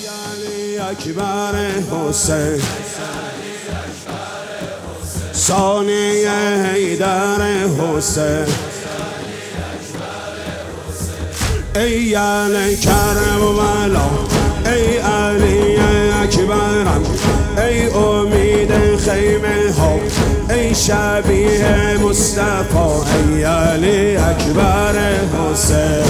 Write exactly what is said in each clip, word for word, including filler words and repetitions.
علی اکبر حسین ثانی حیدر حسین ای علی کربلا ای علی اکبرم ای امید خیمه ها ای شبیه مصطفی ای علی اکبر حسین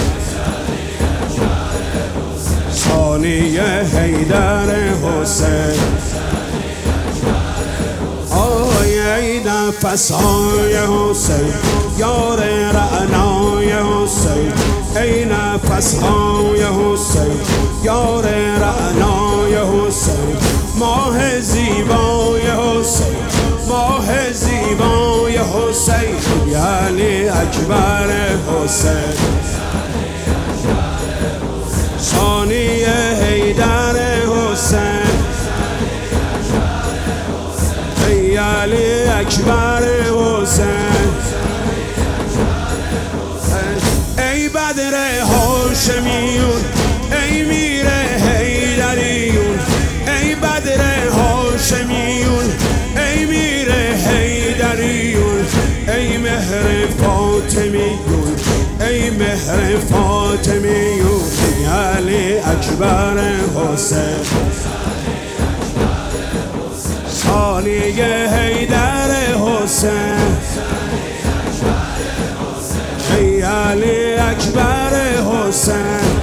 ثانی حیدر حسین آی ای نفس‌های حسین یار رعنای حسین ای نفس‌های حسین یار رعنای حسین ماه زیبای حسین ماه زیبای حسین یعنی اکبر حسین ثانی حیدر حسین ای علی اکبر حسین ای بدر هاشمیون ای میر حیدریون ای بدر هاشمیون ای میر حیدریون ای مهر فاطمیون ای مهر فاطمیون ای علی اکبر حسین ثانی حیدر حسین ای علی اکبر حسین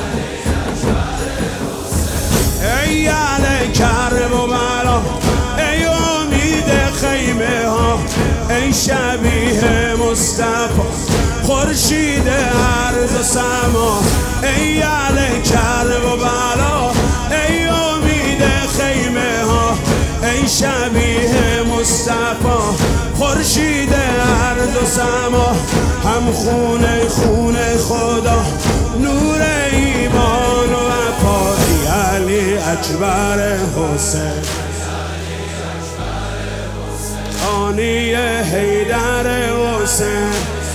ای علی کربلا ای امید خیمه ها ای شبیه مصطفی خورشید ارض و سما ای علی کربلا ای امید خیمه ها ای شبیه مصطفی خورشید ارض و سما هم خونه خونه خدا نور ایمان و وفا ای علی اکبر حسین ثانی حیدر حسین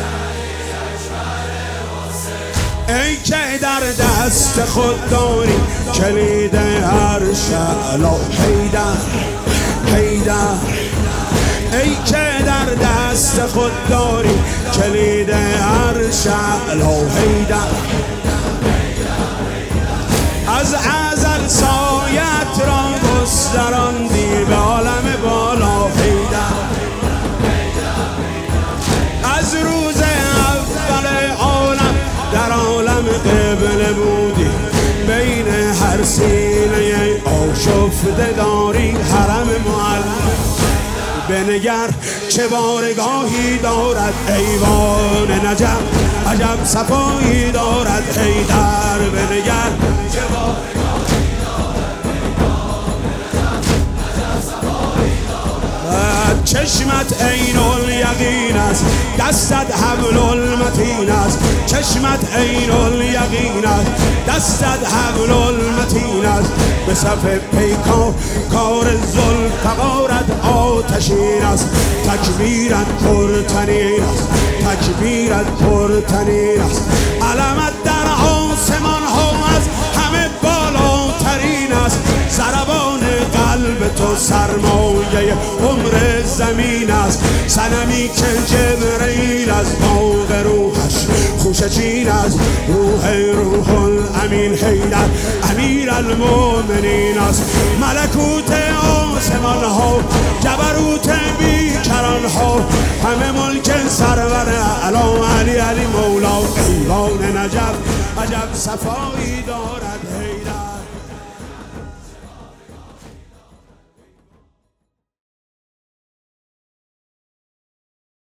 ای که در دست خود داری کلید عرش اعلی حیدر حیدر ای که در دست خود داری کلید عرش اعلی حیدر از ازل سایت را گستراندی به عالم بالا حیدر از روز اول عالم در عالم قبله بودی بین هر سینه آشفته داری حرم معلم بنگر چه بارگاهی دارد ایوان نجف عجب صفایی دارد حیدر بنگر چه بارگاهی دارد عجب صفایی دارد چشمت عین الیقین است دستت حبل المتین است چشمت عین الیقین است دستت حبل المتین است به صف پیکار کار ذوالفقارت آتشین است تکبیرت پرتنین است تکبیرت پرتنین است علمت در آسمان ها از همه بالاترین است ضربان قلب تو سرمایه عمر زمین است صنمی که جبرئیل از باغ روحش خوشه چین است روح روح الامین حیدر امیر المؤمنین است ملکوت آسمان ها جبروت بیکران ها همه ملک سرور اعلی علی علی مولا ایوان نجف عجب صفایی دارد